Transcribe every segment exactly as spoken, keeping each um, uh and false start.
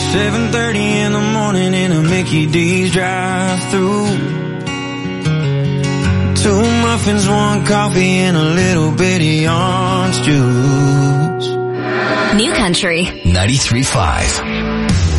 seven thirty in the morning in a Mickey D's drive-through. Two muffins, one coffee, and a little bitty orange juice. New Country ninety-three point five.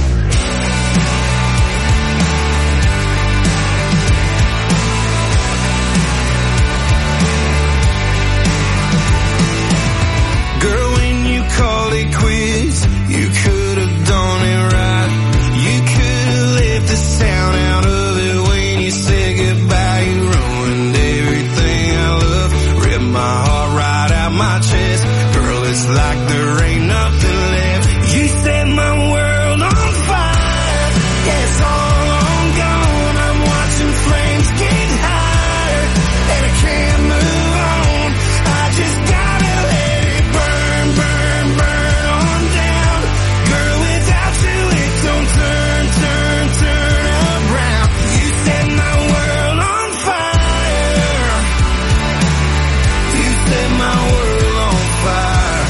Call it quits. You could have done it right. You could have left the sound out of it when you said goodbye. You ruined everything I love. Ripped my heart right out my chest. Girl, it's like there ain't nothing left. You set my world on fire. Yeah, it's all on gone. I'm watching flames get higher, and I can't move on. I just gotta let it burn, burn, burn on down. Girl, without you it don't turn, turn, turn around. You set my world on fire. You set my world on fire.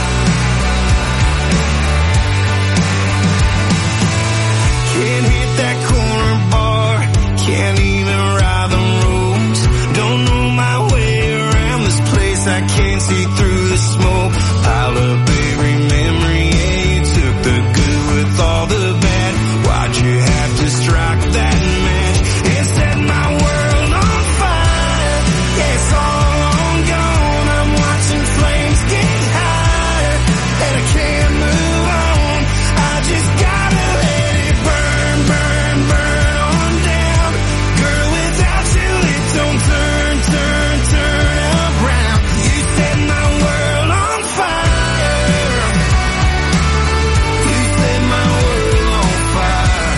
Can't hit that corner bar, can't even ride the roads. Don't know my way around this place, I can't see through the smoke. Piled up every memory, yeah, you took the good with all the bad. Why'd you have to strike that match and set my world on fire? Yeah, it's all on gone. I'm watching flames get higher, and I can't move on. I just gotta let it burn, burn, burn on down. Girl, without you it don't turn, turn, turn around. You set my world on fire. You set my world on fire.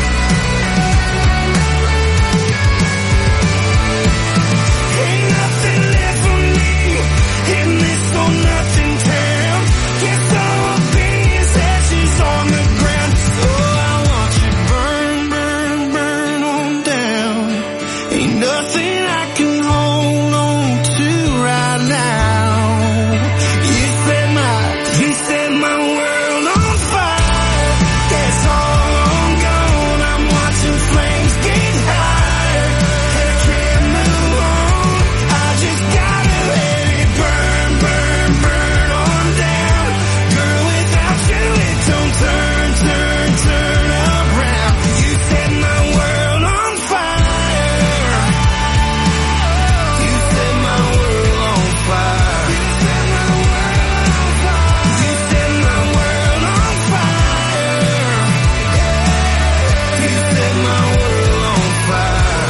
Ain't nothing left for me in this whole nothing town. Guess all I'll be is ashes on the ground. So I want you burn, burn, burn on down. Ain't nothing I can hold on to right now. You set my, you set my world on fire. Yeah, it's all on gone. I'm watching flames get higher, and I can't move on. I just gotta let it burn, burn, burn on down. Girl, without you it don't turn, turn, turn around. You set my world on fire. You set my world on fire. You set my world on fire. You set my world on fire. You set my world on fire.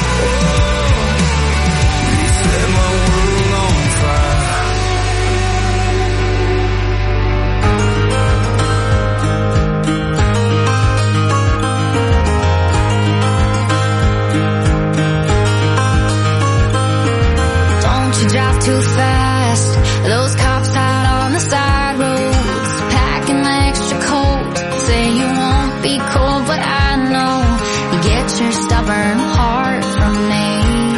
You set my world on fire. Don't you drive too fast. Those cops out on the side roads, packing extra coat. Say you won't be cold, but I know you get your stubborn heart from me.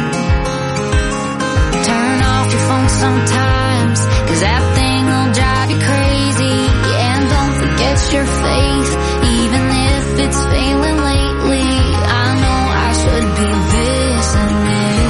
Turn off your phone sometimes, 'cause that thing will drive you crazy. And don't forget your faith, even if it's failing lately. I know I should be listening,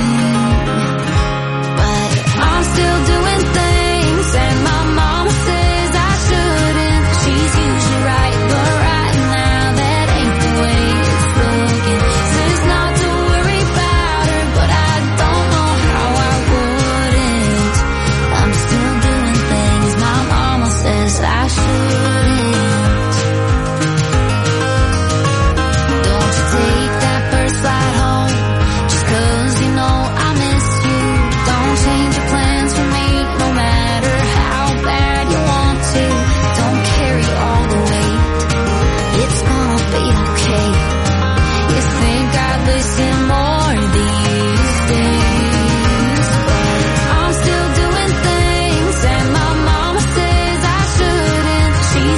but I'm still doing things, and my mama says I shouldn't. She's usually right, but right now that ain't the way it's looking. Says not to worry about her, but I don't know how I wouldn't. I'm still doing things my mama says I shouldn't. Don't you take that first flight home, just 'cause you know I miss you. Don't change your plans for me, no matter how bad you want to. Don't carry all the weight, it's gonna be okay. You think I'd listen more these days, but I'm still doing things, and my mama says I shouldn't. She's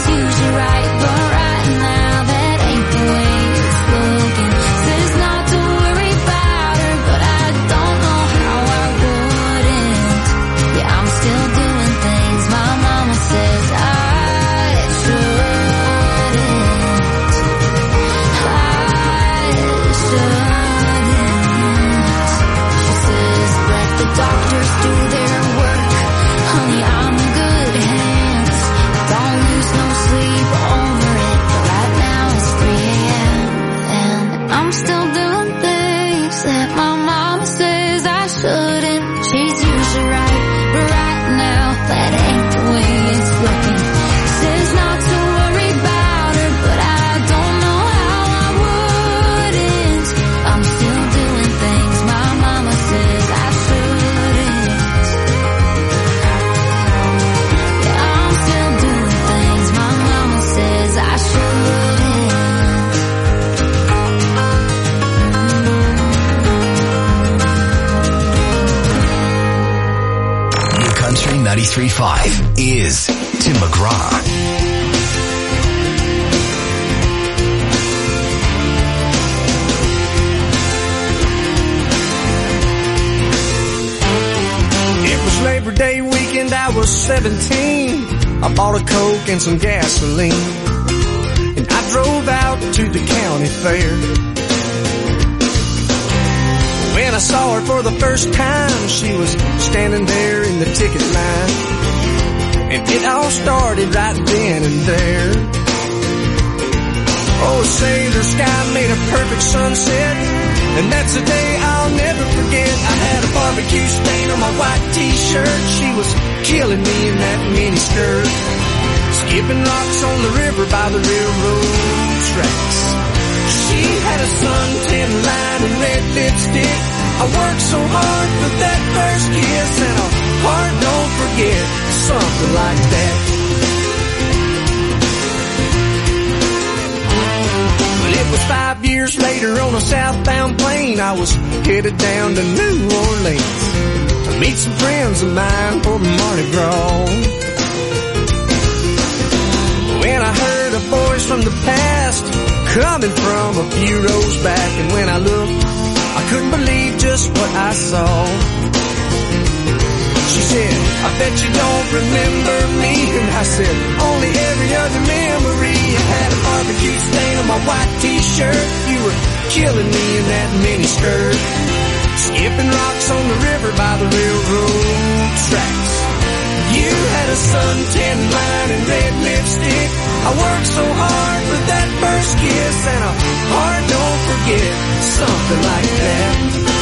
there's no sleep over it. But right now it's three a.m. and I'm still doing things that my mama says I shouldn't. She's usually right, but right now that ain't the way it's looking. Says not to worry about her, but I don't know how I wouldn't. I'm still doing things my mama says I shouldn't. Yeah, I'm still doing things my mama says I shouldn't. New Country ninety-three point five is Tim McGraw. It was Labor Day weekend, I was seventeen. I bought a Coke and some gasoline, and I drove out to the county fair. When I saw her for the first time, she was standing there in the ticket line, and it all started right then and there. Oh, say the sky made a perfect sunset, and that's a day I'll never forget. I had a barbecue stain on my white t-shirt. She was killing me in that mini skirt, skipping rocks on the river by the railroad tracks. She had a suntan line and red lipstick. I worked so hard for that first kiss, and a heart don't forget, something like that. Well, it was five years later on a southbound plane. I was headed down to New Orleans to meet some friends of mine for the Mardi Gras. When I heard a voice from the past coming from a few rows back, and when I looked, I couldn't believe just what I saw. She said, I bet you don't remember me. And I said, only every other memory. I had a barbecue stain on my white t-shirt. You were killing me in that mini skirt, skipping rocks on the river by the railroad tracks. You had a suntan line and red lipstick. I worked so hard for that first kiss, and a heart don't forget, something like that.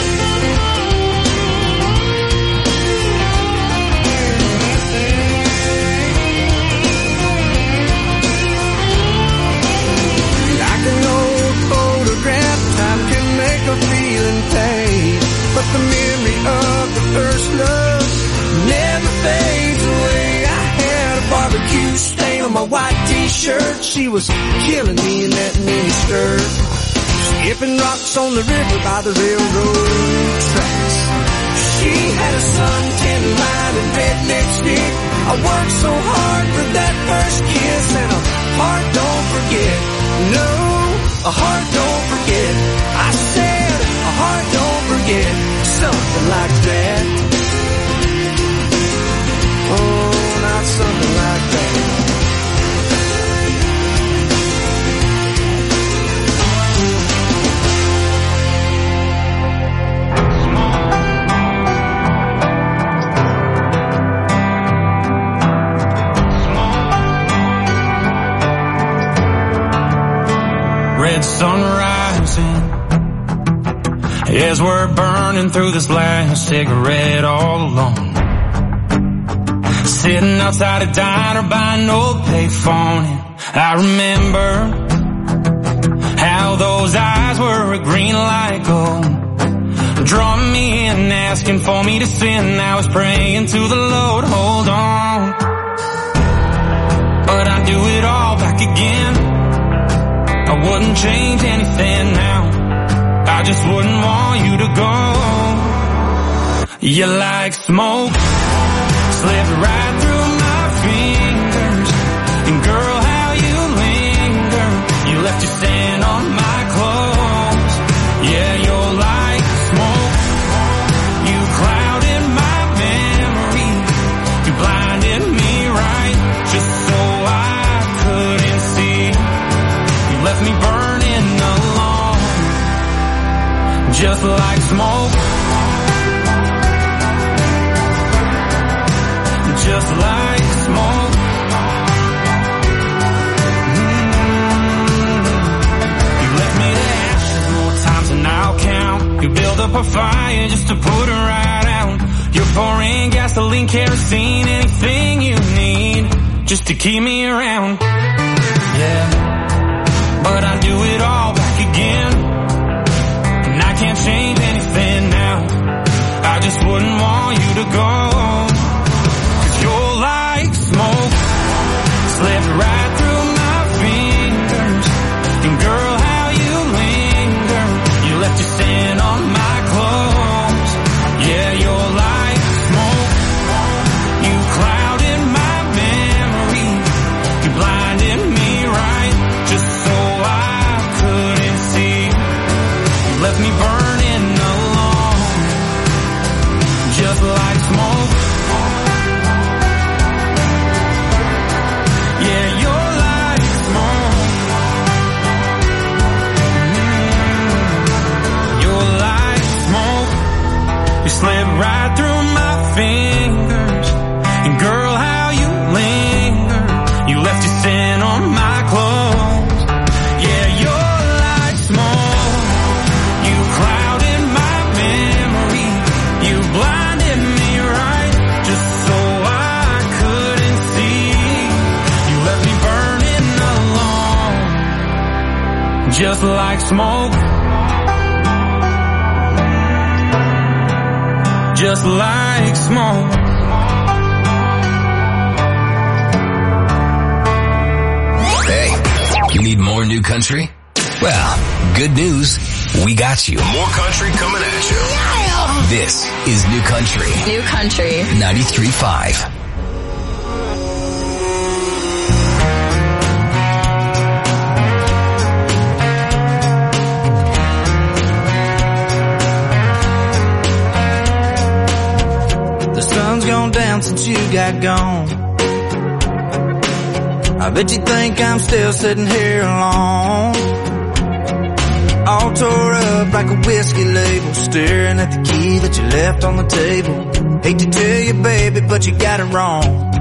Like an old photograph, time can make a feeling fade, but the memory of the first love never fades away. I had a barbecue stain on my white t-shirt. She was killing me in that mini skirt, skipping rocks on the river by the railroad tracks. She had a suntan line and red lipstick. I worked so hard for that first kiss, and a heart don't forget. No, a heart don't forget. I said a heart don't forget, something like that. Oh, not something like that. Red sun rising as we're burning through this last cigarette all alone. Sitting outside a diner by an old payphone, and I remember how those eyes were a green light gold, drawing me in, asking for me to sin. I was praying to the Lord, hold on, but I'd do it all back again. I wouldn't change anything now, I just wouldn't want you to go. You're like smoke, slipped right through my fingers, and girl, how you linger. You left your scent on my clothes. Yeah, you're like smoke, you clouded my memory, you blinded me right, just so I couldn't see. You left me burning alone, just like smoke, just like smoke. up a fire just to put her right out. You're pouring gasoline, kerosene, anything you need just to keep me around. Yeah, but I do it all back again, and I can't change anything now. I just wouldn't want you to go, 'cause you're like smoke, slipped right through my fingers. And girl, how you linger, you left your scent on my clothes. Yeah, you're like smoke, you clouded my memory, you blinded me right, just so I couldn't see. You left me burning alone, just like smoke. Yeah, you're like smoke. Mm-hmm. You're like smoke. You slid right through my fingers. And girl, how you linger. You left your scent on my clothes. Yeah, you're like smoke. You clouded my memory. You blinded me right, just so I couldn't see. You left me burning alone, just like smoke. Just like smoke. Hey, you need more new country? Well, good news. We got you. More country coming at you. This is New Country New Country. ninety-three point five. The sun's gone down since you got gone. I bet you think I'm still sitting here alone, all tore up like a whiskey label, staring at the key that you left on the table. Hate to tell you, baby, but you got it wrong.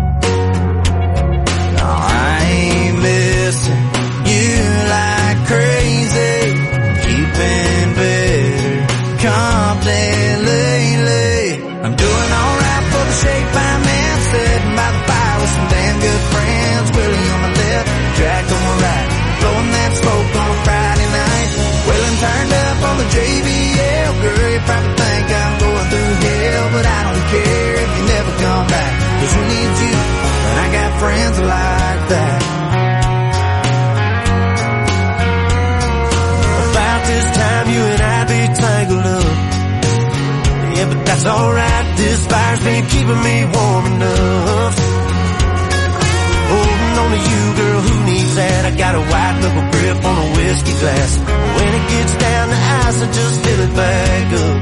No, I ain't missing you like crazy. You've been better company lately. I'm doing alright for the shape I'm in, sitting by the fire with some damn good friends. Willie on my left, Jack on my right, blowing that smoke on a Friday night. Wheeling turned up on the J B L. Girl, you probably think I'm going through hell, but I don't care if you never come back, 'cause who needs you when I got friends like that? About this time you and I be tangled up. Yeah, but that's alright, this fire's been keeping me warm enough. Holding on to you, girl, who needs that? I got a white knuckle grip on a whiskey glass. When it gets down to ice, I just fill it back up.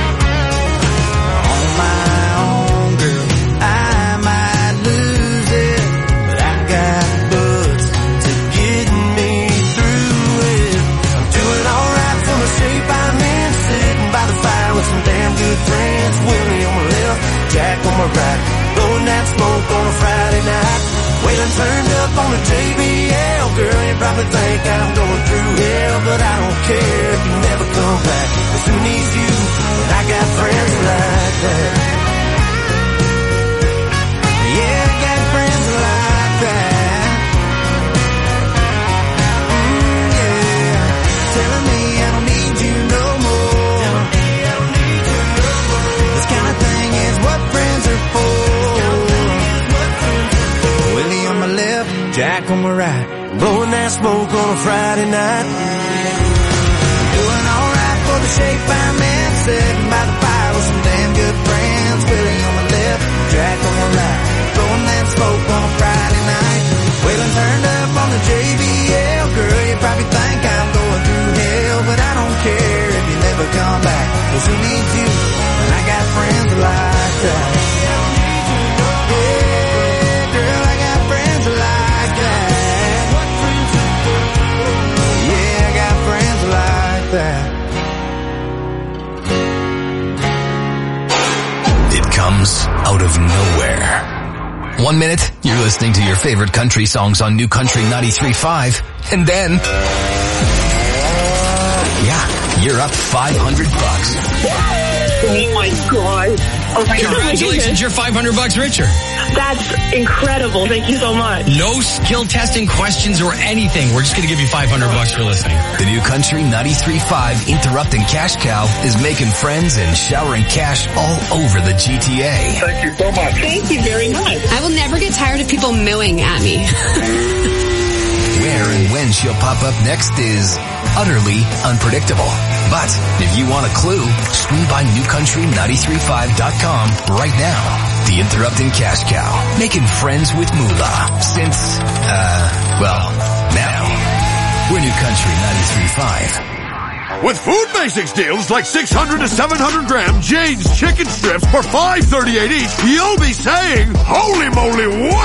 On my own, girl, I might lose it, but I got buds to get me through it. I'm doing alright for the shape I'm in, sitting by the fire with some damn good friends. Willie on my left, Jack on my right, blowing that smoke on a Friday night. Waylon turned up on the J B L. Girl, you probably think I'm going through hell, but I don't care if you never come back, 'cause who needs you when I got friends like that? Yeah, I got friends like that. Mm, yeah, telling me I don't need you no more. This kind of thing is what friends are for. Willie on my left, Jack on my right, blowing that smoke on a Friday night. Doing alright for the shape I'm in, sitting by the fire with some damn good friends. Willie on my left, Jack on my right, blowing that smoke on a Friday night. Waylon turned up on the J B L. Girl, you probably think I'm going through hell, but I don't care if you never come back, 'cause who needs you when I got friends like that? It comes out of nowhere. One minute, you're listening to your favorite country songs on New Country ninety-three point five, and then, yeah, you're up five hundred bucks. Oh my god. Oh my god. Congratulations, you're five hundred bucks richer. That's incredible. Thank you so much. No skill testing questions or anything. We're just going to give you five hundred bucks for listening. The New Country ninety-three point five Interrupting Cash Cow is making friends and showering cash all over the G T A. Thank you so much. Thank you very much. I will never get tired of people mooing at me. Where and when she'll pop up next is utterly unpredictable. But if you want a clue, swing by new country nine three five dot com right now. The Interrupting Cash Cow, making friends with Moolah since, uh, well, now. We're New Country ninety-three point five. With Food Basics deals like six hundred to seven hundred gram Jane's chicken strips for five thirty-eight each, you'll be saying, holy moly,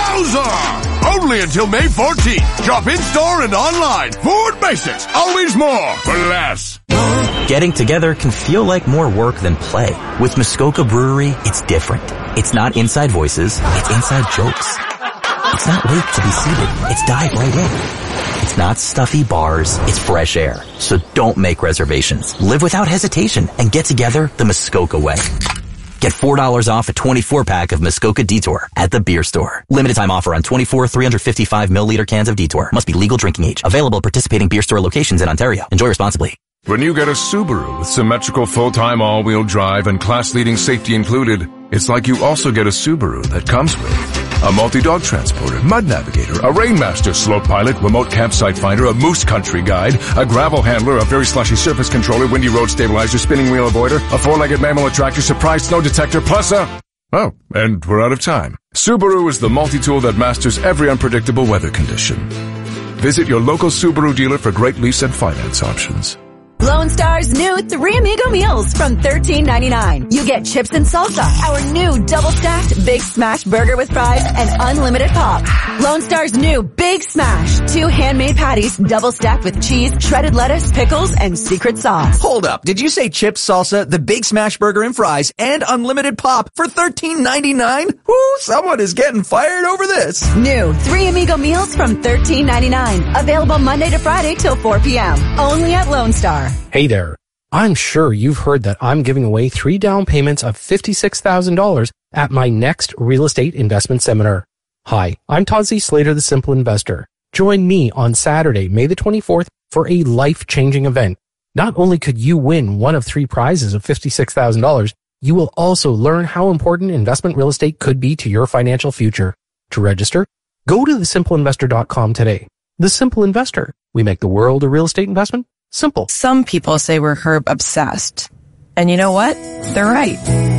wowza! Only until May fourteenth. Shop in-store and online. Food Basics, always more for less. Getting together can feel like more work than play. With Muskoka Brewery, it's different. It's not inside voices, it's inside jokes. It's not wait to be seated, it's dive right in. It's not stuffy bars, it's fresh air. So don't make reservations. Live without hesitation and get together the Muskoka way. Get four dollars off a twenty-four pack of Muskoka Detour at the beer store. Limited time offer on twenty-four three hundred fifty-five milliliter cans of Detour. Must be legal drinking age. Available at participating beer store locations in Ontario. Enjoy responsibly. When you get a Subaru with symmetrical full-time all-wheel drive and class-leading safety included, it's like you also get a Subaru that comes with a multi-dog transporter, mud navigator, a Rainmaster slope pilot, remote campsite finder, a moose country guide, a gravel handler, a very slushy surface controller, windy road stabilizer, spinning wheel avoider, a four-legged mammal attractor, surprise snow detector, plus a... Oh, and we're out of time. Subaru is the multi-tool that masters every unpredictable weather condition. Visit your local Subaru dealer for great lease and finance options. Lone Star's new Three Amigo meals from thirteen ninety-nine. You get chips and salsa, our new double-stacked Big Smash burger with fries, and unlimited pop. Lone Star's new Big Smash, two handmade patties, double-stacked with cheese, shredded lettuce, pickles, and secret sauce. Hold up, did you say chips, salsa, the Big Smash burger and fries, and unlimited pop for thirteen ninety-nine? Whoo, someone is getting fired over this. New Three Amigo meals from thirteen ninety-nine. Available Monday to Friday till four p.m. Only at Lone Star. Hey there. I'm sure you've heard that I'm giving away three down payments of fifty-six thousand dollars at my next real estate investment seminar. Hi, I'm Todd Z. Slater, the Simple Investor. Join me on Saturday, May the twenty-fourth, for a life-changing event. Not only could you win one of three prizes of fifty-six thousand dollars, you will also learn how important investment real estate could be to your financial future. To register, go to the simple investor dot com today. The Simple Investor. We make the world a real estate investment simple. Some people say we're herb obsessed. And you know what? They're right.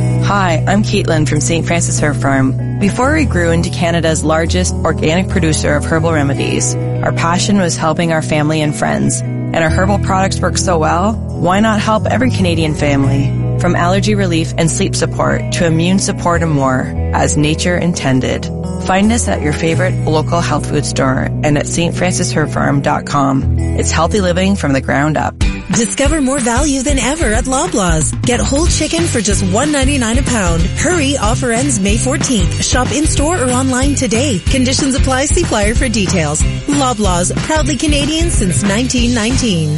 Hi, I'm Caitlin from Saint Francis Herb Farm. Before we grew into Canada's largest organic producer of herbal remedies, our passion was helping our family and friends. And our herbal products work so well, why not help every Canadian family? From allergy relief and sleep support to immune support and more, as nature intended. Find us at your favorite local health food store and at st francis herb farm dot com. It's healthy living from the ground up. Discover more value than ever at Loblaws. Get whole chicken for just one ninety-nine a pound. Hurry, offer ends May fourteenth. Shop in-store or online today. Conditions apply. See flyer for details. Loblaws, proudly Canadian since nineteen nineteen.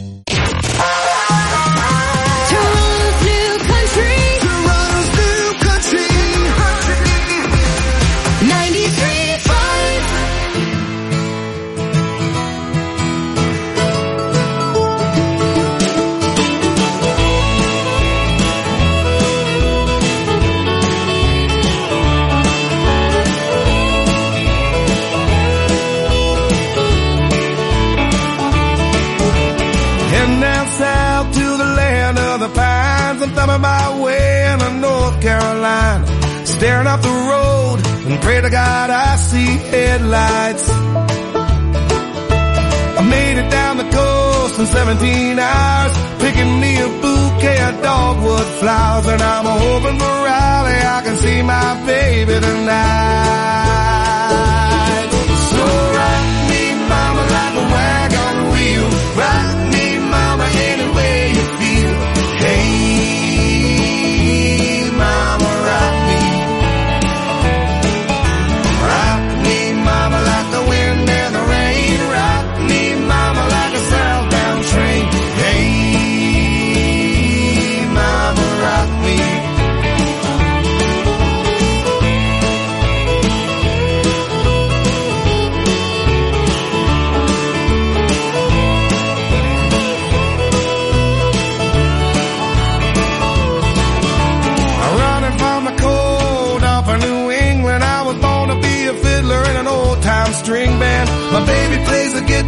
I'm thumbing my way into North Carolina, staring up the road and pray to God I see headlights. I made it down the coast in seventeen hours, picking me a bouquet of dogwood flowers, and I'm hoping for Raleigh I can see my baby tonight. So rock me, mama, like a wagon wheel. Rock me, mama, any way you feel. Hey,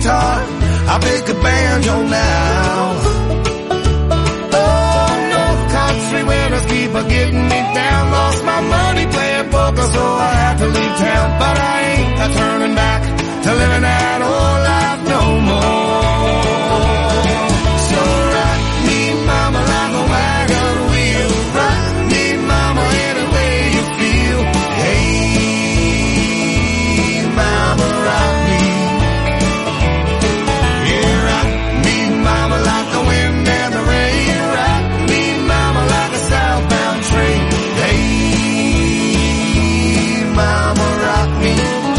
guitar, I pick a banjo now. Oh, no country winners keep a getting me down. Lost my money playing poker, so I had to leave town. But I ain't a turning back to living that old life no more. So rock me, mama, like a wagon wheel. Rock me, mama, any way you feel. Hey, mama, rock me. Yeah, rock me, mama, like the wind and the rain. Rock me, mama, like a southbound train. Hey, mama, rock me.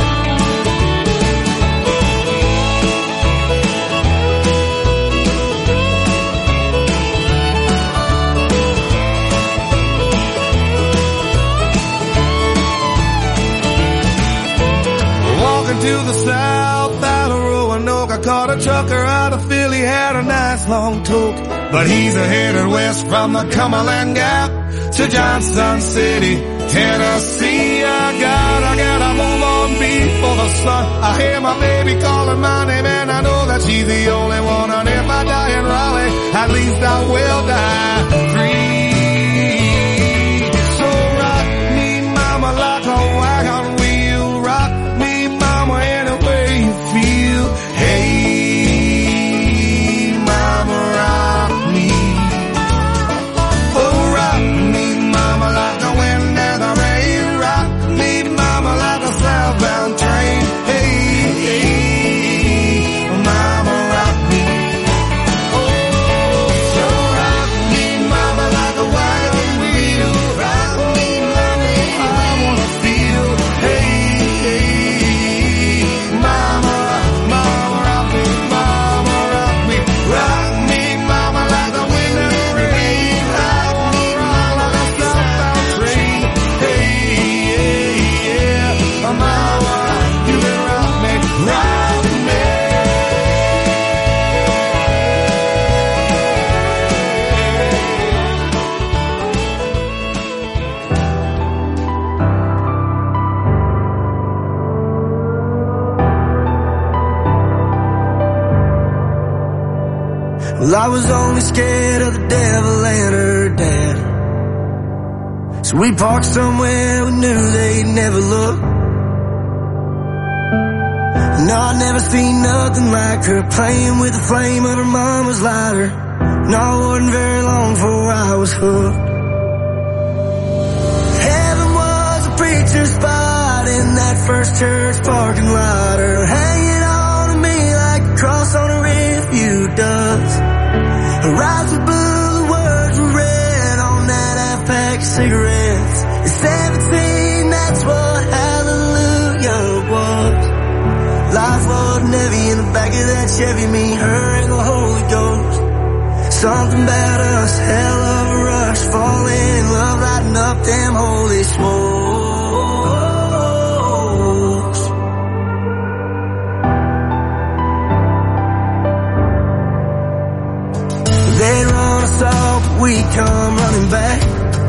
Walking to the south out of Roanoke, I caught a trucker out of Philly, had a nice long toke. But he's a headed west from the Cumberland Gap to Johnson City, Tennessee. I gotta, gotta move on before the sun. I hear my baby calling my name and I know that she's the only one. And if I die in Raleigh, at least I will die free. So rock me, mama, like a wagon wheel. Rock me, mama, any way you feel. Hey, mama, rock me. Oh, rock me, mama, like the wind and the rain. Rock me, mama, like a southbound train. Hey, hey, mama, rock me. Oh, so rock me, mama, like a wagon wheel. Rock me, mama, I wanna feel. Hey, hey, mama, mama, rock me, mama, rock me. Rock me, mama, like the wind and the rain. Rock me, mama, like a southbound train. Hey, hey, yeah, mama, you can rock me, rock me. Well, I was only scared of the devil and her dad, so we parked somewhere we knew they'd never look. No, I never seen nothing like her, playing with the flame of her mama's lighter. No, it wasn't very long before I was hooked. Heaven was a preacher's spot in that first church parking lot, her hanging on to me like a cross on a refuge does. Her eyes were blue, the words were red on that half-pack of cigarettes. At seventeen, that's what hallelujah was. Life wasn't heavy in the back of that Chevy, me, her, and the Holy Ghost. Something about us, hell of a rush, falling in love, lighting up them holy smokes. They run us off, but we come running back,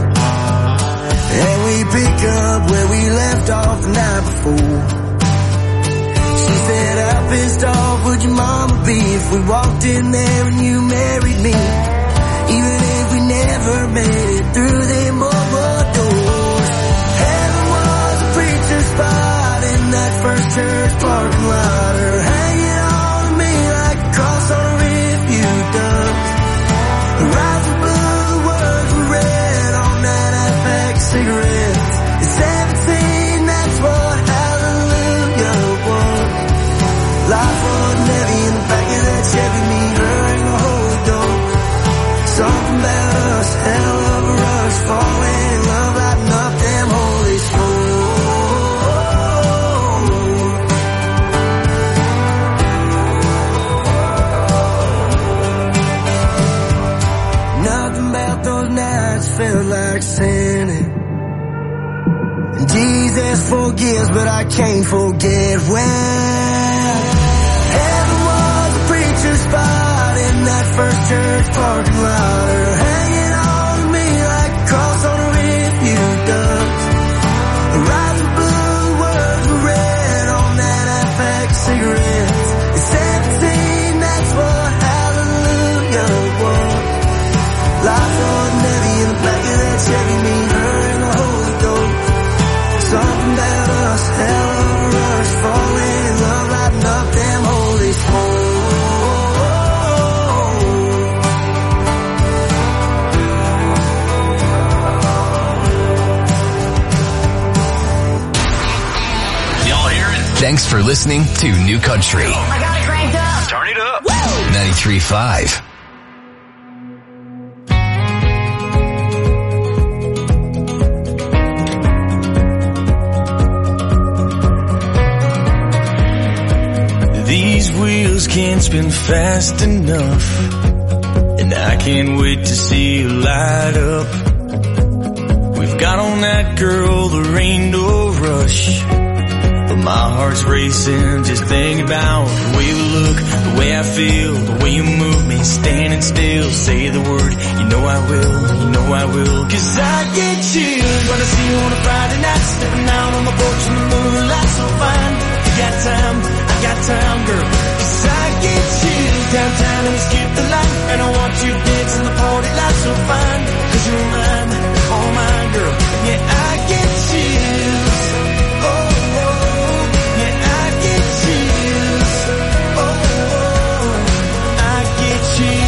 and we pick up where we left off the night before. She said, how pissed off would your mama be if we walked in there and you married me, even if we never made it through them mobile doors. Heaven was a preacher's spot in that first church parking lot, her hanging on to me like a cross on a refuge does. Her eyes were blue, the words were red on that half-pack of cigarettes. At seventeen, that's what hallelujah was. Life wasn't heavy in the back of that Chevy, me, her, and the Holy Ghost. Something about us, hell of a rush, falling in love, lighting up them holy souls. Nothing about those nights felt like sinning. Jesus forgives, but I can't forget when heaven was a preacher's spot in that first church parking lot, her hanging on to me like a cross on a refuge does. Her eyes were blue, words were red on that half-pack of cigarettes. At seventeen, Thanks for listening to New Country. I got it cranked up. Turn it up. ninety-three point five. These wheels can't spin fast enough, and I can't wait to see you light up. We've got on that girl, there ain't no rush, but my heart's racing just thinking about the way you look, the way I feel, the way you move me, standing still. Say the word, you know I will, you know I will. Cause I get chills when I see you on a Friday night, stepping out on the porch in the moonlight so fine. You got time, I got time, girl. Cause I get chills downtown and we skip the line, and I want you dancing the party light so fine. Cause you're mine, all mine, girl. Yeah, I get chills. Oh, oh, yeah, I get chills. Oh, oh, I get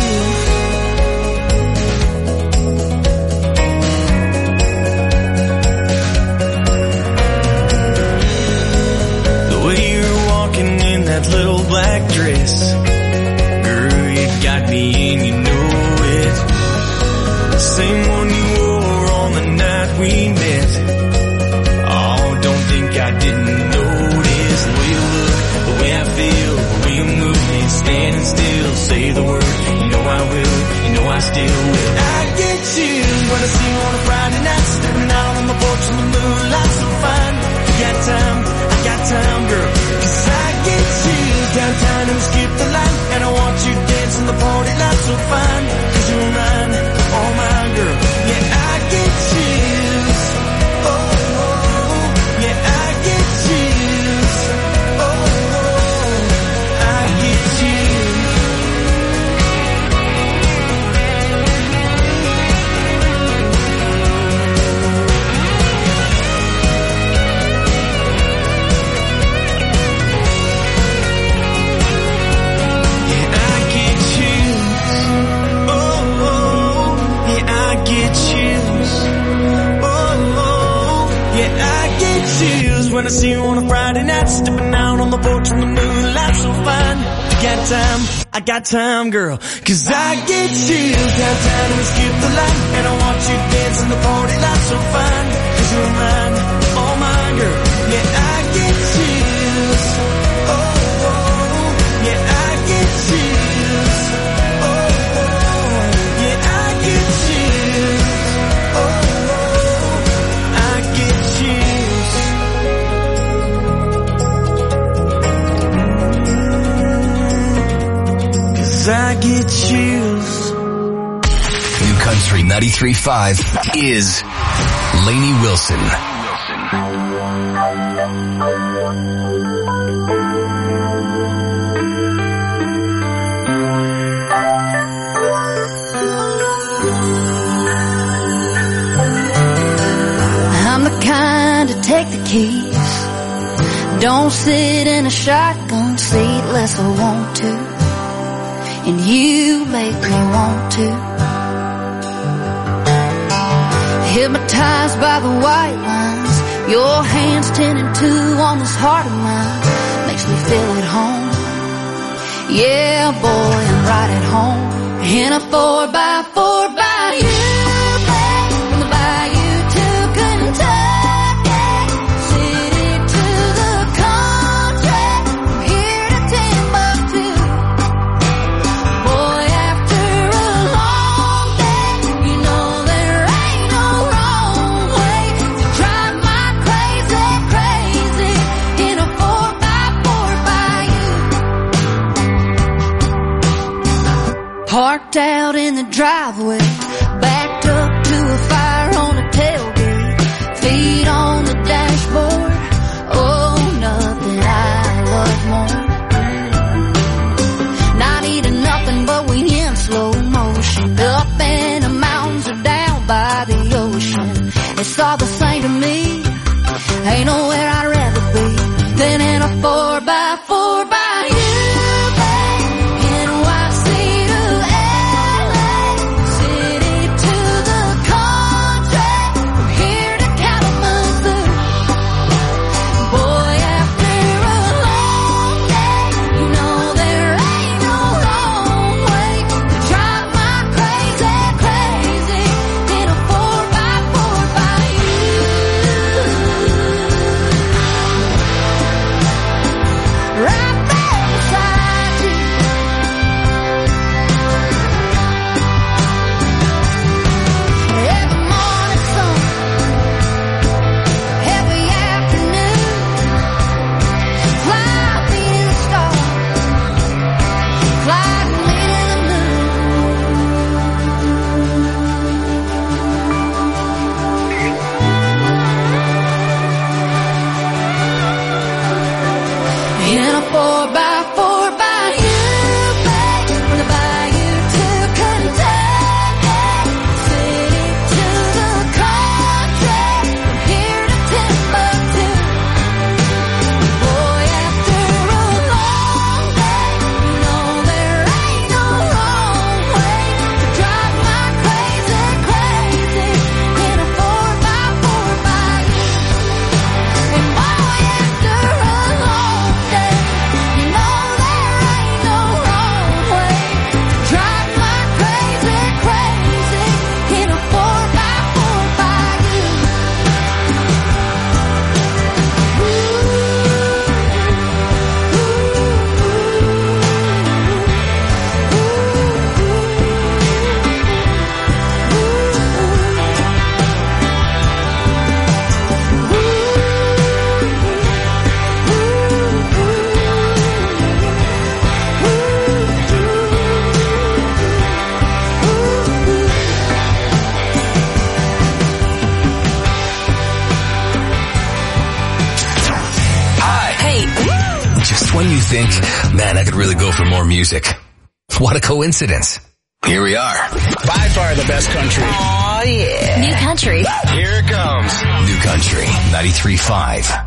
chills. The way you're walking in that little black dress, girl, you got me and you know it. Same one you wore on the night we met. Oh, don't think I didn't notice the way you look, the way I feel, the way you move me, standing still. Say the word, you know I will, you know I still will. I get chills when I see you on a Friday night, stepping out on the porch in the moonlight so fine. You got time, I got time, girl. Cause I get chills downtown and we skip the line, and I want you dancing the party light so fine. Cause you're mine, all mine, girl. Yeah, I get chills. Oh, oh, yeah, I get chills. Oh, oh, I get chills. Yeah, I get chills. Oh, oh, yeah, I get chills. Oh, oh, yeah, I get chills when I see you on a Friday night, stepping out on the porch in the moonlight so fine. You got time, I got time, girl. Cause I get chills downtown and we skip the line, and I want you dancing the party light so fine. Cause you're mine, all mine, girl. Yeah, I get chills. Oh, oh, yeah, I get chills. Oh, oh, yeah, I get chills. Oh, oh, I get chills. Cause I get chills. New Country ninety-three point five is Lainey Wilson. I'm the kind to take the keys, don't sit in a shotgun seat unless I want to, and you make me want to. Hypnotized by the white lines, your hands ten and two on this heart of mine, makes me feel at home. Yeah, boy, I'm right at home in a four by four by you, babe, from the bayou to Kentucky, city to the country, from here to Timbuktu. Boy, after a long day, you know there ain't no wrong way to drive my crazy, crazy in a four by four by you. Parked out in the driveway, backed up to a fire on a tailgate, feet on the dashboard. Oh, nothing I love more. Not eating nothing but we in slow motion, up in the mountains or down by the ocean. It's all the same to me. Ain't nowhere I'd rather be than in a four by four by you. City to the country, from here to Kalamazoo. think, man, I could really go for more music. What a coincidence. Here we are. By far the best country. Oh, yeah. New Country. Here it comes. New Country ninety-three point five.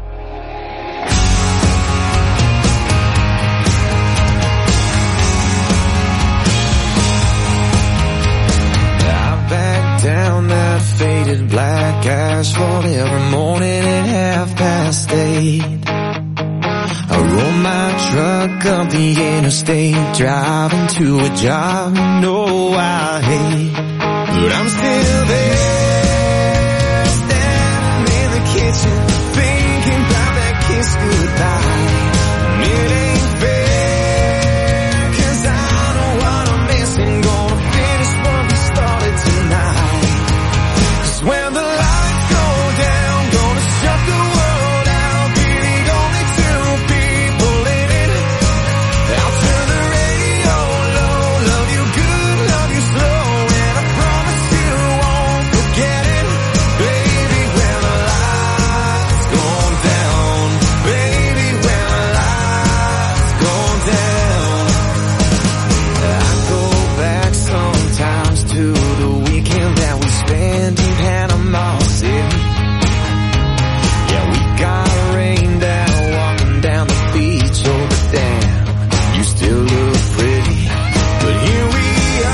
Down that faded black asphalt every morning at half past eight. I roll my truck up the interstate, driving to a job you know I hate. But I'm still there, standing in the kitchen, thinking about that kiss goodbye. And it ain't fair, 'cause I know what I'm missing. Gonna finish what we started tonight. When the lights go down, gonna shut the world out, be the only two people in it. I'll turn the radio low, love you good, love you slow, and I promise you won't forget it. Baby, when the lights go down, baby, when the lights go down. I go back sometimes to the weekend that we spent in Panama City. Yeah, we got rained out walking down the beach. Oh, but damn, you still look pretty. But here we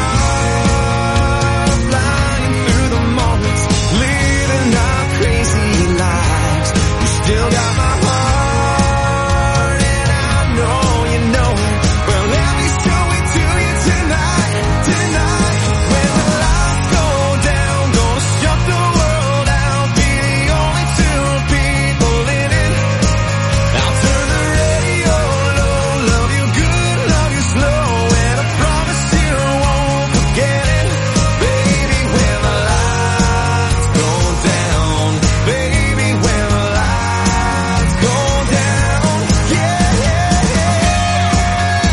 are, flying through the moments, living our crazy lives. You still got my heart, and I know you know it. Well, let me show it to you tonight, tonight. When the lights go down, gonna shut the world out, be the only two people in it. I'll turn the radio low, love you good, love you slow, and I promise you won't forget it. Baby, when the lights go down, baby, when the lights go down, yeah, yeah, yeah.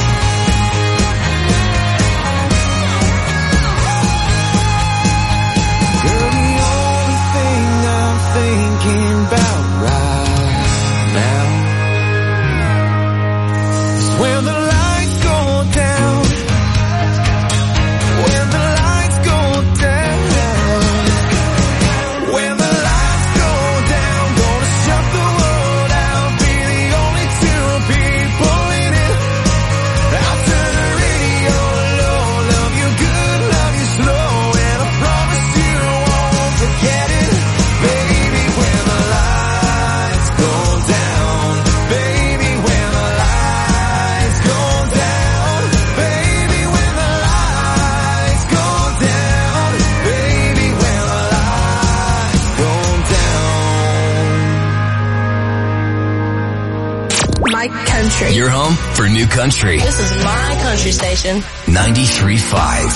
Girl, the only thing I'm thinking about right now is when the lights go down, when the lights go down, when the lights go down, gonna shut the world out, be the only two people in it. I'll turn the radio low, love you good, love you slow, and I promise you won't forget it. Baby, when the lights go down, baby, when the lights go down, baby, when the lights go down, baby, when the lights go down. My Country. You're home for New Country This is my country station. ninety-three point five.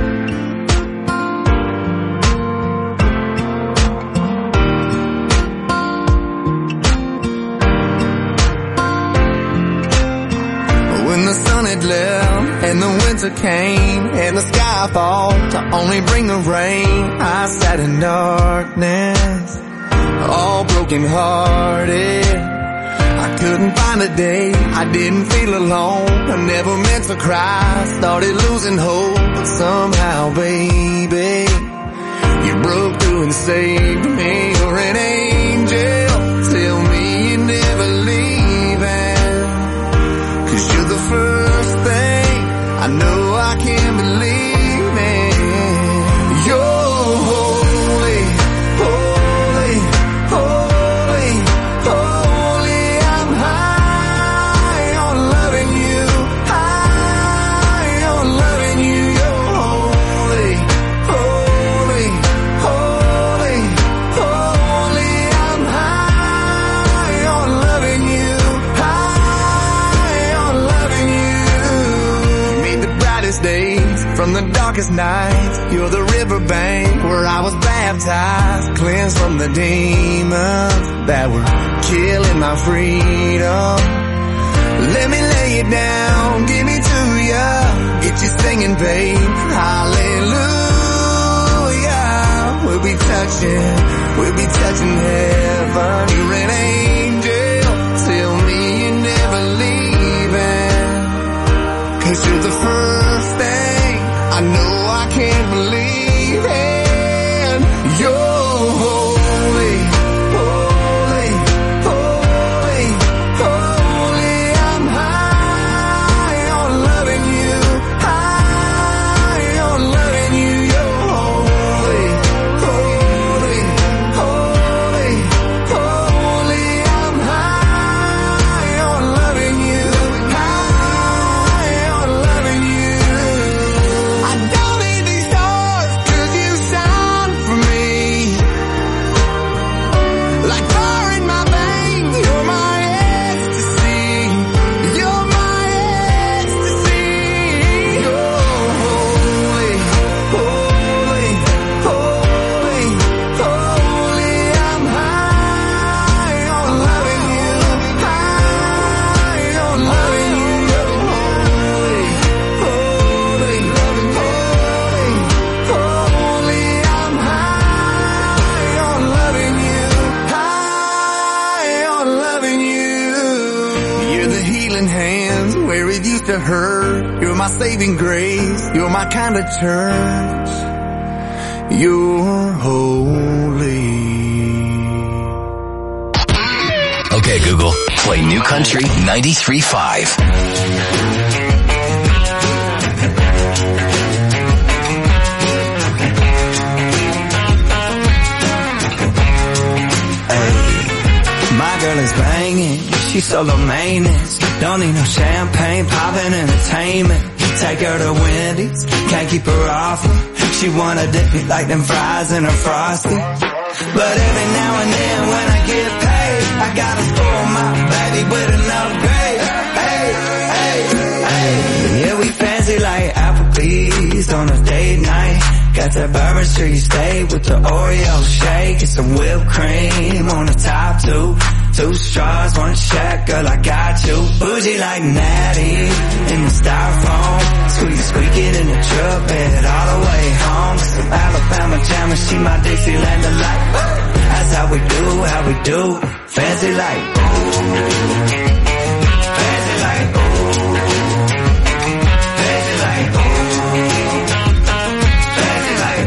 When the sun had left and the winter came and the sky fall to only bring the rain, I sat in darkness, all broken hearted. I couldn't find a day I didn't feel alone. I never meant to cry, started losing hope, but somehow, baby, you broke through and saved me. You're an angel, tell me you're never leaving, 'cause you're the first thing I know I can believe in. You're holy, holy, holy, holy. I'm high on loving you, high on loving you. You're holy, holy, holy, holy. I'm high on loving you, high on loving you. You made the brightest days from the darkest nights. You're the riverbank where I was baptized, cleansed from the demons that were killing my freedom. Let me lay it down, give me to ya, get you singing, babe. Hallelujah. We'll be touching, we'll be touching heaven. You're an angel, tell me you never leave. it used to hurt. You're my saving grace. You're my kind of church. You're holy. Okay, Google, play New Country ninety-three point five. My girl is banging, she's solo maintenance. Don't need no champagne, poppin' entertainment. Take her to Wendy's, can't keep her off me. She wanna dip me like them fries in her frosty. But every now and then when I get paid, I gotta spoil my baby with an upgrade. Hey, hey, hey. Yeah, we fancy like Applebee's on a date night. Got that Bourbon Street steak with the Oreo shake and some whipped cream on the top two. Two straws, one check, girl, I got you. Bougie like Natty in the styrofoam. Squeak, squeaking in the truck bed all the way home. Some Alabama jam and she my Dixieland delight. That's how we do, how we do. Fancy like, ooh. Fancy like, ooh. Fancy like, ooh. Fancy like,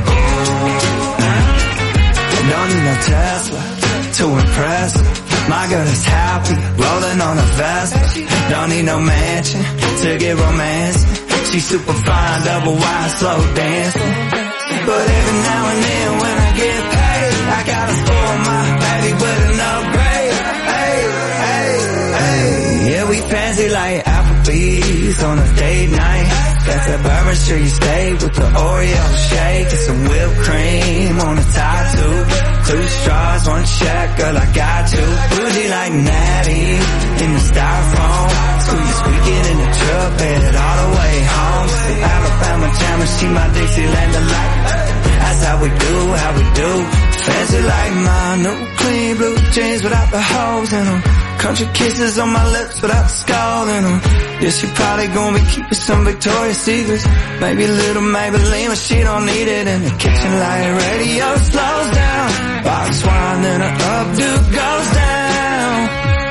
ooh. Don't need no Tesla to impress her. My girl is happy, rolling on a Vespa. Don't need no mansion to get romance. She's super fine, double wide, slow dancing. But every now and then when I get paid, I gotta spoil my baby with an upgrade. Hey, hey, hey. Yeah, we fancy like Applebee's on a date night. Got that Bourbon Street steak with the Oreo shake and some whipped cream on the top two. Two straws, one check, girl, I got you. Bougie like Natty in the styrofoam. Squeak, squeaking in the truck bed all the way home. Some Alabama jam and she my Dixieland delight. That's how we do, how we do. Fancy like my new clean blue jeans without the holes in them. Country kisses on my lips without the skull in them. Yeah, she probably gonna be keeping some Victoria's Secrets. Maybe a little Maybelline, but she don't need it. In the kitchen light radio slows down. Box wine and her updo goes down.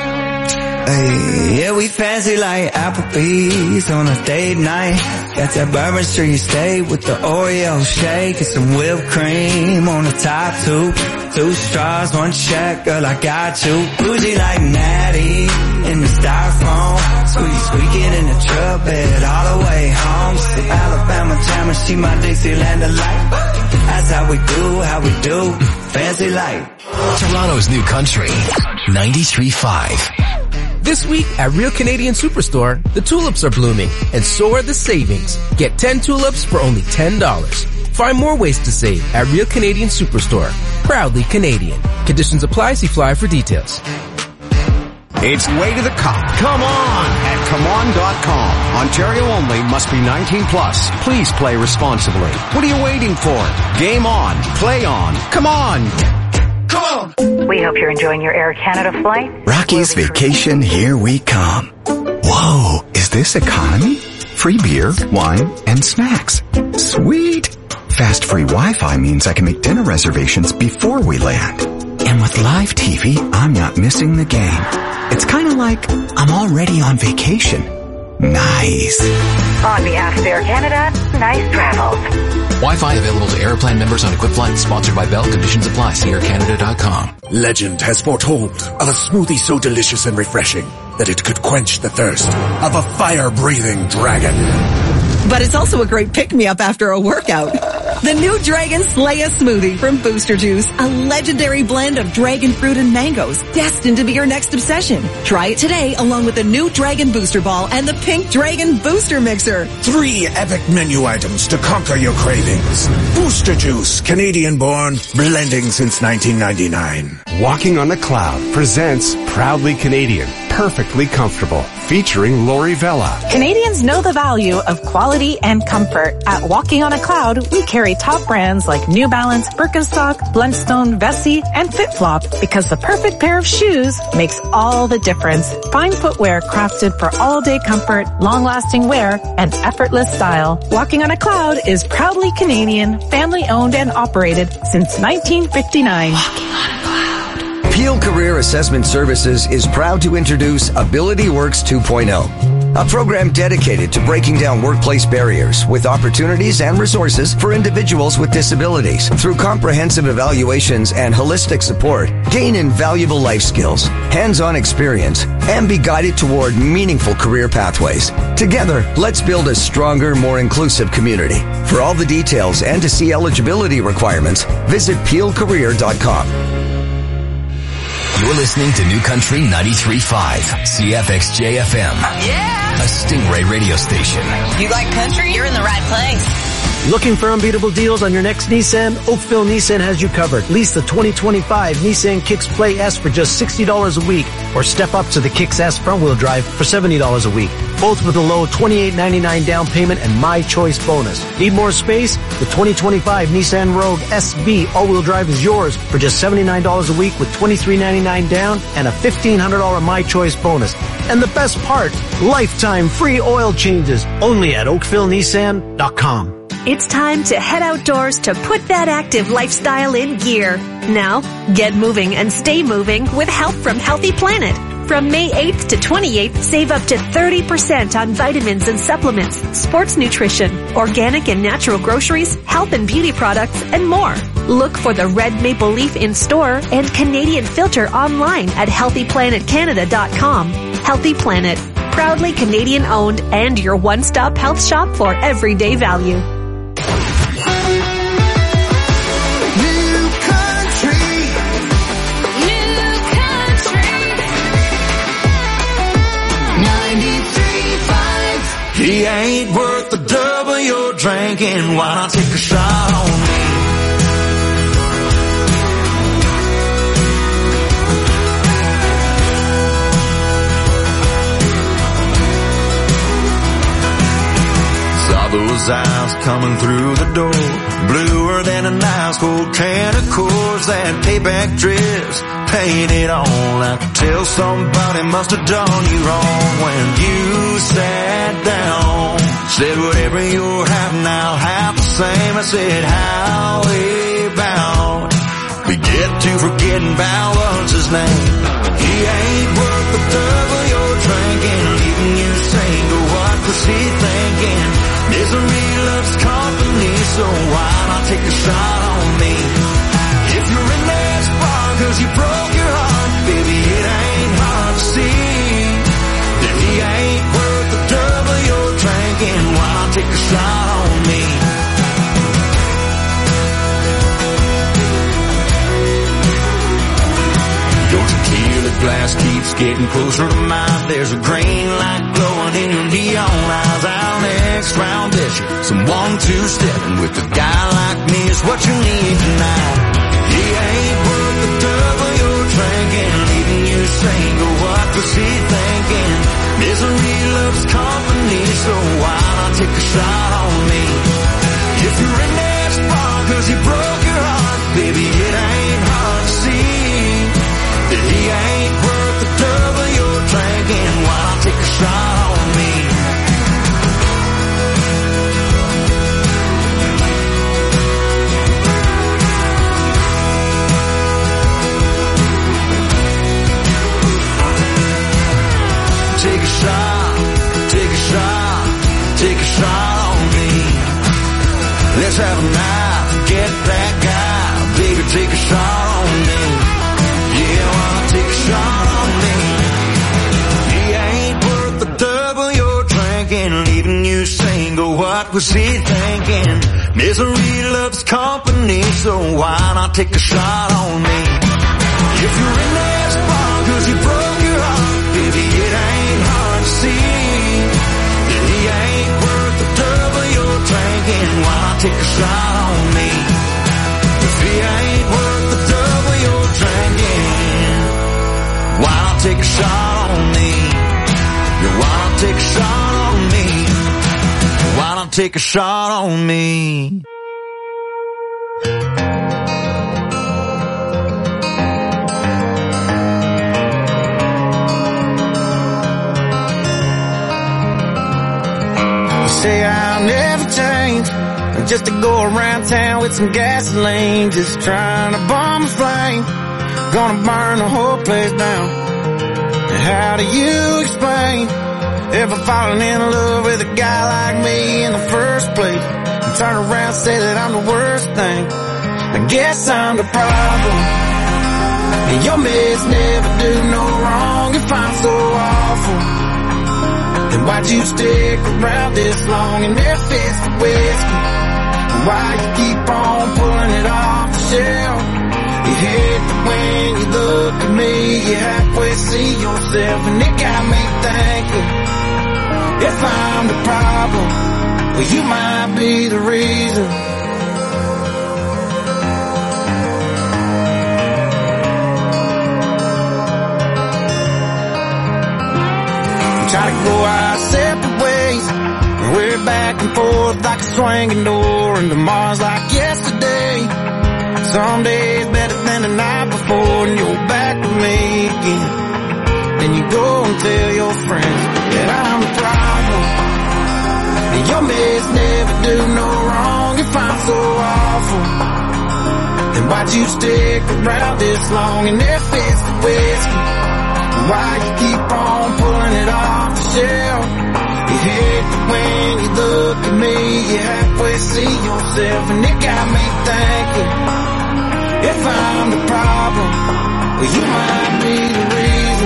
Hey, yeah, we fancy like Applebee's on a date night. Got that Bourbon Street steak with the Oreo shake and some whipped cream on the top two. Two straws, one check, girl, I got you. Bougie like Natty in the styrofoam. Squeak, squeaking in the truck bed all the way home. Some Alabama jam and she my Dixieland delight. That's how we do, how we do. Fancy like Toronto's New Country ninety-three point five. This week at Real Canadian Superstore, the tulips are blooming, and so are the savings. Get ten tulips for only ten dollars. Find more ways to save at Real Canadian Superstore. Proudly Canadian. Conditions apply. See flyer for details. It's Way to the Cup. Come on at come on dot com. Ontario only, must be nineteen plus. Please play responsibly. What are you waiting for? Game on. Play on. Come on. Come on. We hope you're enjoying your Air Canada flight. Rocky's Vacation, here we come. Whoa, is this economy? Free beer, wine, and snacks. Sweet. Fast free Wi-Fi means I can make dinner reservations before we land. And with live T V, I'm not missing the game. It's kind of like I'm already on vacation. Nice. On behalf of Air Canada, nice travels. Wi-Fi available to Aeroplan members on equipped flights. Sponsored by Bell. Conditions apply. See air canada dot com. Legend has foretold of a smoothie so delicious and refreshing that it could quench the thirst of a fire-breathing dragon. But it's also a great pick-me-up after a workout. The new Dragon Slaya smoothie from Booster Juice, a legendary blend of dragon fruit and mangoes, destined to be your next obsession. Try it today along with the new Dragon Booster Ball and the Pink Dragon Booster Mixer. Three epic menu items to conquer your cravings. Booster Juice, Canadian-born, blending since nineteen ninety-nine. Walking on a Cloud presents Proudly Canadian, Perfectly Comfortable, featuring Lori Vella. Canadians know the value of quality and comfort. At Walking on a Cloud, we carry top brands like New Balance, Birkenstock, Blundstone, Vessi, and FitFlop because the perfect pair of shoes makes all the difference. Fine footwear crafted for all-day comfort, long-lasting wear, and effortless style. Walking on a Cloud is proudly Canadian, family-owned and operated since nineteen fifty-nine. Walking on a Cloud. Peel Career Assessment Services is proud to introduce AbilityWorks two point oh. a program dedicated to breaking down workplace barriers with opportunities and resources for individuals with disabilities. Through comprehensive evaluations and holistic support, gain invaluable life skills, hands-on experience, and be guided toward meaningful career pathways. Together, let's build a stronger, more inclusive community. For all the details and to see eligibility requirements, visit peel career dot com. You're listening to New Country ninety-three point five, C F X J F M. Yeah. A Stingray radio station. You like country? You're in the right place. Looking for unbeatable deals on your next Nissan? Oakville Nissan has you covered. Lease the twenty twenty-five Nissan Kicks Play S for just sixty dollars a week, or step up to the Kicks S front-wheel drive for seventy dollars a week. Both with a low twenty-eight ninety-nine down payment and My Choice bonus. Need more space? The twenty twenty-five Nissan Rogue S V all-wheel drive is yours for just seventy-nine dollars a week with twenty-three ninety-nine down and a fifteen hundred dollars My Choice bonus. And the best part, lifetime free oil changes only at oakville nissan dot com. It's time to head outdoors to put that active lifestyle in gear. Now, get moving and stay moving with help from Healthy Planet. From May eighth to twenty-eighth, save up to thirty percent on vitamins and supplements, sports nutrition, organic and natural groceries, health and beauty products, and more. Look for the Red Maple Leaf in store and Canadian Filter online at healthy planet canada dot com. Healthy Planet, proudly Canadian owned and your one-stop health shop for everyday value. He ain't worth the double you're drinking. Why not take a shot on me? Saw those eyes coming through the door, bluer than an ice cold can of Coors. That payback dress painted on. I could tell somebody must have done you wrong when you sat down. Said whatever you're having, I'll have the same. I said how we bound. We get to forgetting about what's his name. He ain't worth the double you're drinking, leaving you single. What was he thinking? Misery loves company, so why not take a shot on me? If you're in that bar cause you broke your heart, baby, it ain't hard to see that he ain't worth the double you're drinking. Why not take a shot on me? Your tequila glass keeps getting closer to mine. There's a green light glowing in your neon eyes. Our next round is some one two stepping with a guy like me is what you need tonight. He ain't worth the double you're drinking, leaving you single. What was he thinking? Misery loves company, so why not take a shot on me? If you're in that bar cause he broke your heart, baby, it ain't hard to see that he ain't worth the double you're drinking. Why not take a shot on me? Take a shot, take a shot, take a shot on me. Let's have a night, forget that guy. Baby, take a shot on me. Yeah, wanna take a shot on me. He ain't worth the double you're drinking, leaving you single. What was he thinking? Misery loves company, so why not take a shot on me? If you're in that spot cause you broke your heart, baby, it ain't hard to see that he ain't worth the double you're drinking. Why not take a shot on me? If he ain't worth the double you're drinking, why not take a shot on me? Yeah, why not take a shot on me? Why not take a shot on me? Say I'll never change, just to go around town with some gasoline, just trying to bomb a flame, gonna burn the whole place down. And how do you explain ever fallen in love with a guy like me in the first place, and turn around and say that I'm the worst thing. I guess I'm the problem. And your mess never do no wrong if I'm so awful. Then why'd you stick around this long and if it's the whiskey? Why you keep on pulling it off the shelf? You hate that when you look at me, you halfway see yourself, and it got me thinking, if I'm the problem, well you might be the reason. Try to go our separate ways, and we're back and forth like a swinging door, and tomorrow's like yesterday. Some days better than the night before, and you're back with me again. Then you go and tell your friends that I'm the problem. And your mess never do no wrong if I'm so awful. Then why'd you stick around this long? And if it's the whiskey, why you keep on pulling it off the shelf? You hate that when you look at me, you halfway see yourself, and it got me thinking, if I'm the problem, well you might be the reason.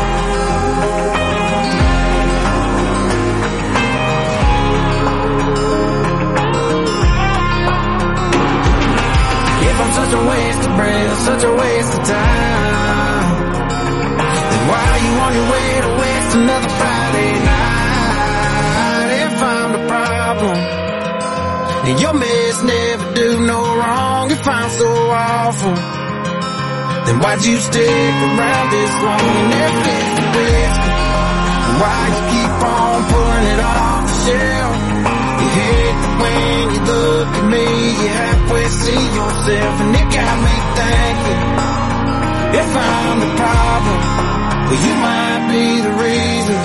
If I'm such a waste of breath, such a waste of time, then why are you on your way to waste another Friday night? If I'm the problem, and your mess never do no wrong if I'm so awful, then why'd you stick around this long? And if it's the whiskey, why you keep on pulling it off the shelf? You hate that when you look at me, you halfway see yourself, and it got me thinking, if I'm the problem, well you might be the reason.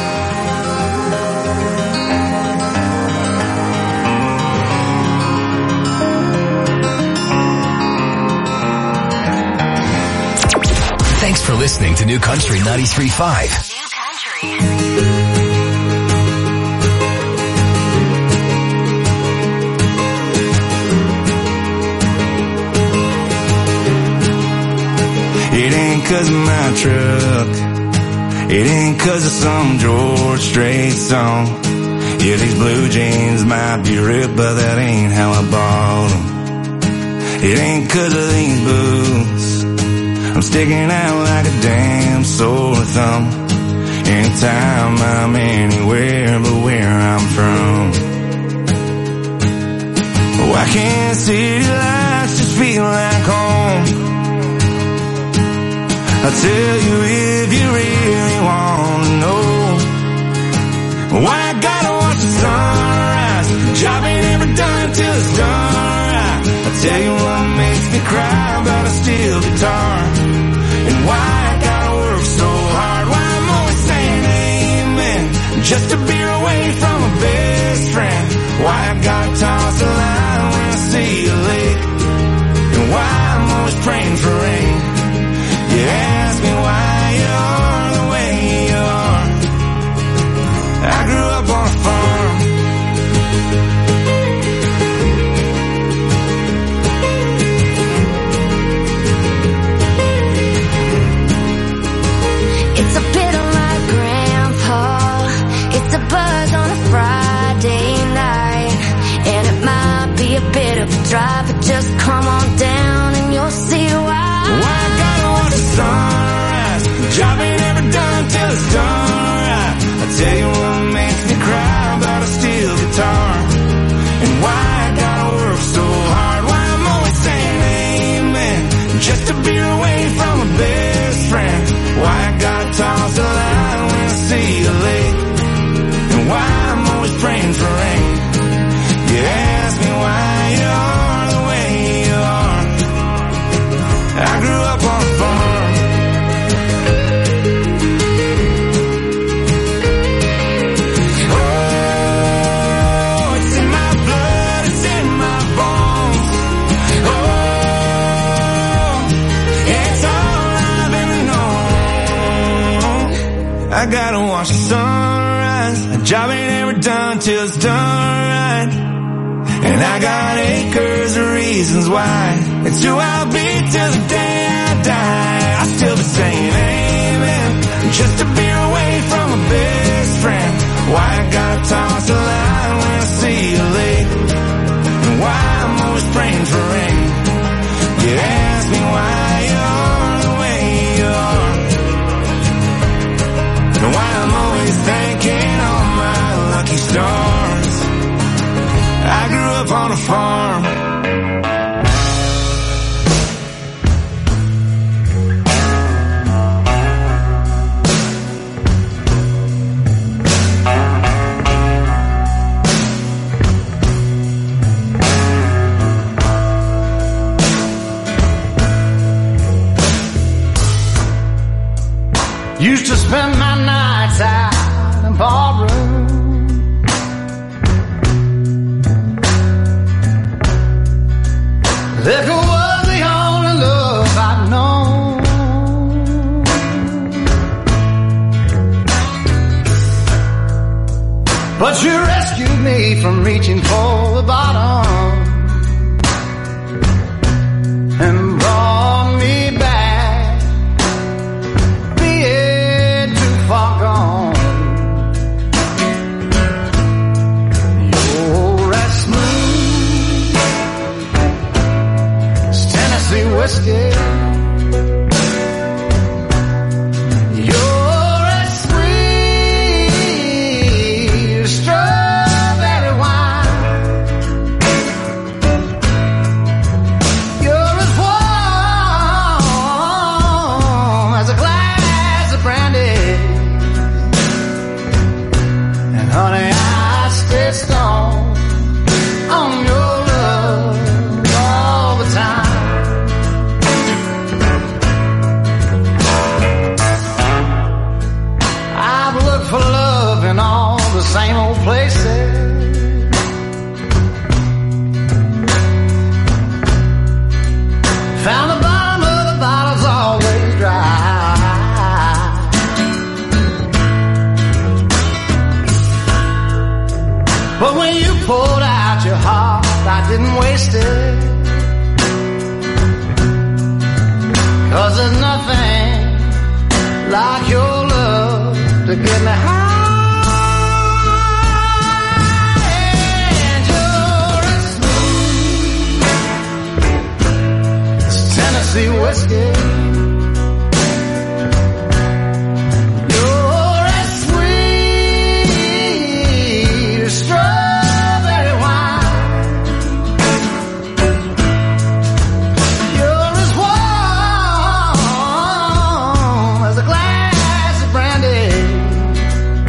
Thanks for listening to New Country ninety-three point five. It ain't 'cause of my truck, it ain't 'cause of some George Strait song. Yeah, these blue jeans might be ripped, but that ain't how I bought them. It ain't 'cause of these boots, I'm sticking out like a damn sore thumb. Anytime I'm anywhere but where I'm from. Why can't city lights just feel like home? I'll tell you if you really want to know. Why I gotta watch the sunrise, job ain't ever done till it's done right. I'll tell you what makes me cry about a steel guitar, and why I gotta work so hard, why I'm always saying amen just to be away from a best friend. Why I gotta toss a line when I see a lake, and why I'm always praying for rain. You ask me why you are the way you are. I grew up on a farm. It's a bit of my grandpa, it's a buzz on a Friday night, and it might be a bit of a drive, but just come on down and you'll see why. Why I gotta watch the sunrise, job ain't ever done till it's done right. I tell you what makes me cry about a steel guitar, and why I gotta work so hard, why I'm always saying amen just to be away from a best friend. Why I gotta toss a line when I see a lake, and why I'm always praying for rain. You ask me why you are the way you are. I grew up on a farm. Oh, it's in my blood, it's in my bones. Oh, it's all I've ever known. I gotta watch the sunrise, until it's done right. And I got acres of reasons why. It's who I'll be till the day I die. I still be saying amen, just to be away from a best friend. Why I gotta toss a line when I see you late, and why I'm always praying for rain. You ask me why you're the way you are, and why I'm always thanking all my lucky stars. I grew up on a farm. Used to spend my nights out in ballroom. Liquor was the only love I'd known. But you rescued me from reaching for the bottom and brought me back, being too far gone. You're as smooth as Tennessee whiskey. You're as sweet as strawberry wine. You're as warm as a glass of brandy. And honey, I stay strong on your love all the time. I've looked for love in all the same old places. Found the bottom of the bottle's always dry. But when you poured out your heart, I didn't waste it. 'Cause there's nothing like your love to get me high. And you're as smooth as Tennessee whiskey. You're as sweet as strawberry wine. You're as warm as a glass of brandy.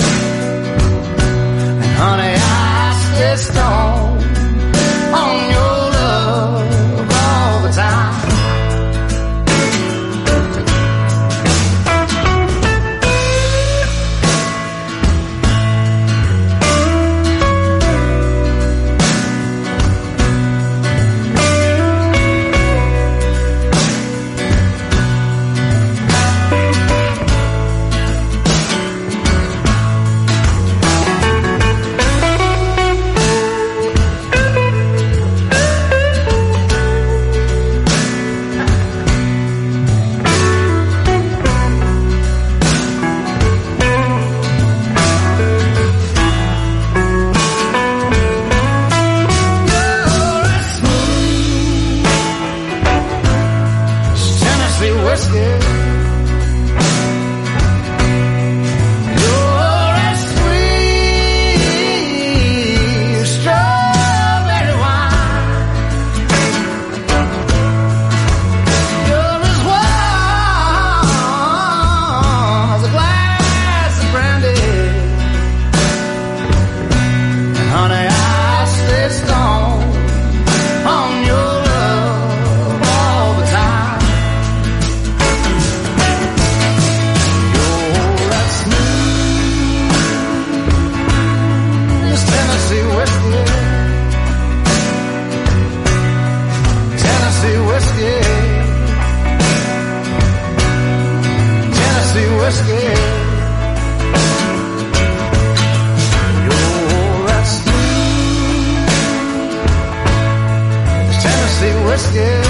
West, yeah.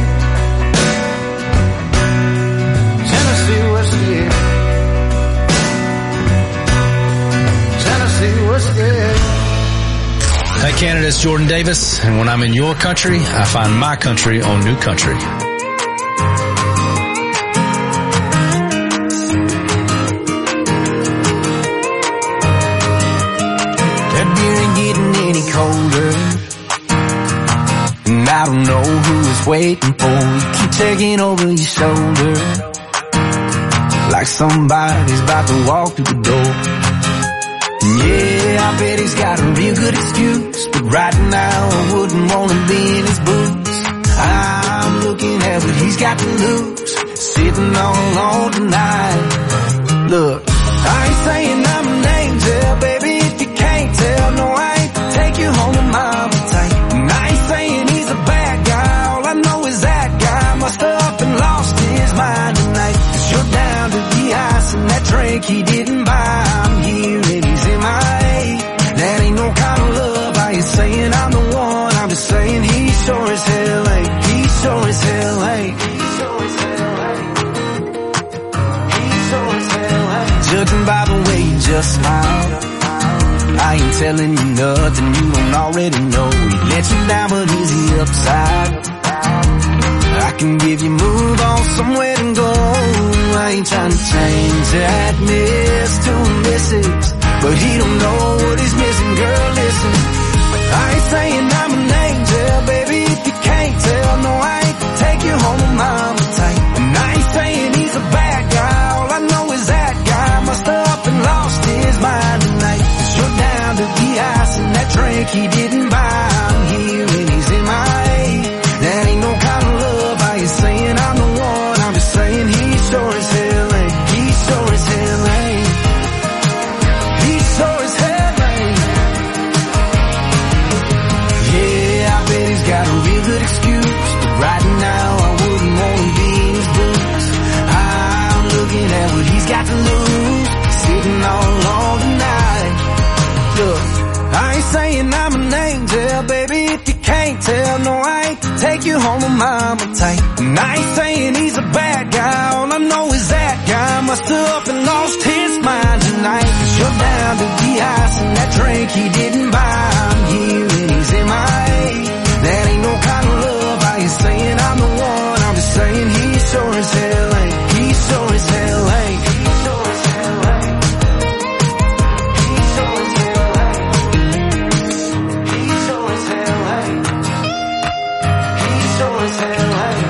Tennessee West, yeah. Tennessee West, yeah. Hey Canada, it's Jordan Davis, and when I'm in your country, I find my country on New Country. That beer ain't getting any colder, and I don't know who is waiting for you. Keep taking over your shoulder, like somebody's about to walk through the door. Yeah, I bet he's got a real good excuse, but right now I wouldn't want to be in his boots. I'm looking at what he's got to lose, sitting all alone tonight. Look, I ain't saying I'm an angel, baby, if you can't tell. No, I ain't to take you home to mama tight. And I ain't saying he's a bad guy, all I know is that guy must have up and lost his mind tonight. 'Cause you're down to the ice and that drink he didn't buy. I'm here and he's in my A. That ain't no kind of love. I ain't saying I'm the one, I'm just saying he sure as hell ain't. He sure as hell ain't. He sure as hell ain't. He sure as hell ain't. Judging by the way you just smiled, I ain't telling you nothing you don't already know. He let you down, but is he upside? I can give you move on somewhere to go. I ain't trying to change that miss to a missus, but he don't know what he's missing, girl, listen. I ain't saying I'm an angel, baby, if you can't tell. No, I ain't to take you home with mama tight. And I ain't saying he's a bad guy, all I know is that guy must have up and lost his mind tonight. 'Cause you're down to the ice and that drink he didn't buy. I'm here and he's in my A. That ain't no kind of love. I ain't saying I'm the one, I'm just saying he sure as hell ain't. He sure as hell ain't. He sure as hell ain't. Yeah, I bet he's got a real good excuse, but right now I wouldn't want to be in his boots. I'm looking at what he's got to lose, sitting all alone tonight. Look, I ain't saying I'm an angel, baby, if you can't tell. No, I ain't to take you home with mama tight. And I ain't saying he's a bad guy, all I know is that guy must have up and lost his mind tonight. 'Cause you're down to the ice and that drink he didn't buy. I'm here and he's in my A. That ain't no kind of love. I ain't saying I'm the one, I'm just saying he sure as hell ain't. He sure as hell ain't. He sure as hell ain't. He sure as hell ain't. He sure as hell ain't. He sure as hell ain't.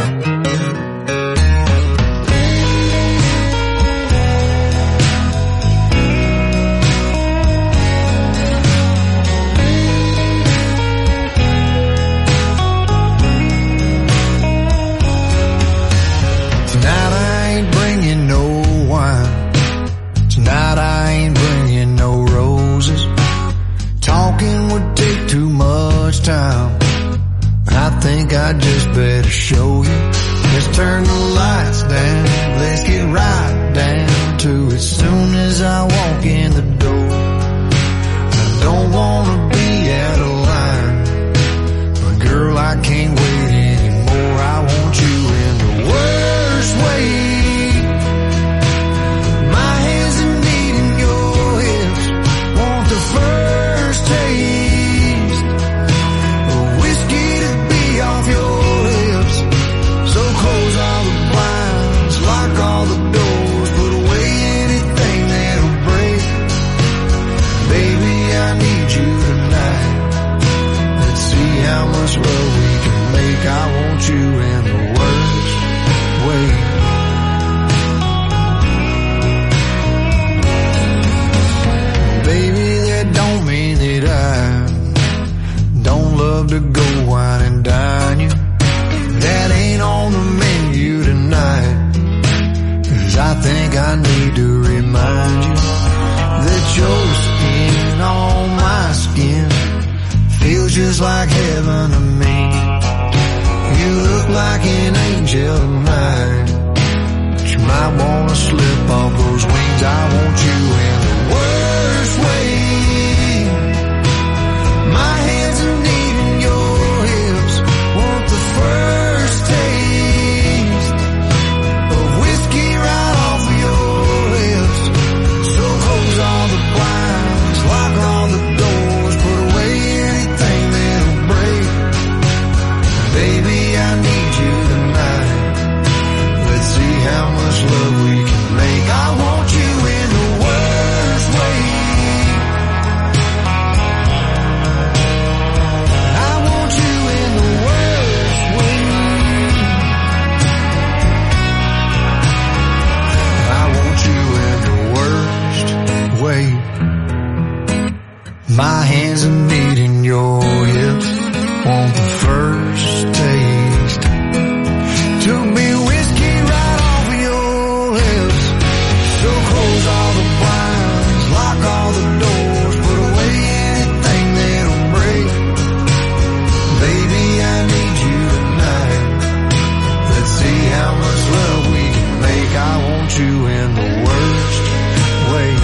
Tonight I ain't bringing no wine. Tonight I ain't bringing no roses. Talking would take too much time. I think I just better show you. Let's turn the lights down. Let's get right down to it. Soon as I walk in the door, I don't wanna be out of line, but girl, I can't wait anymore. I want you in the worst way. My hands are needing your hips. Want the first taste of whiskey to be off your lips. So close all the blinds, lock all the doors, put away anything that'll break. Baby, I need you tonight. Let's see how much love we can make. I want you in the worst way. Baby, that don't mean that I don't love to go wine and dine you. That ain't on the menu tonight. 'Cause I think I need to remind you that your skin on my skin feels just like heaven to me. You look like an angel tonight, but you might wanna slip off those wings. I want you in the worst way. My hands are needing your hips. Want the knees and meeting your hips. Want the first taste. Took me whiskey right off of your lips. So close all the blinds, lock all the doors, put away anything that'll break. Baby, I need you tonight. Let's see how much love we can make. I want you in the worst way.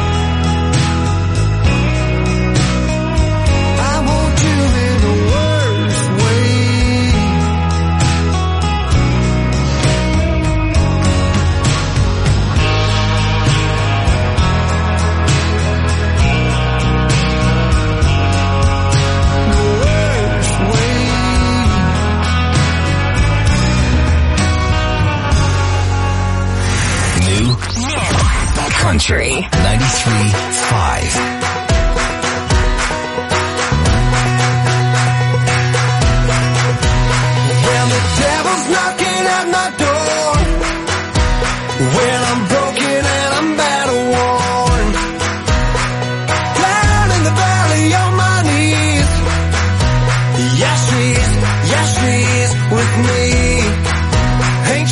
I want you in the worst way. New Country ninety-three point five. Well, the devil's knocking at my door. Well, I'm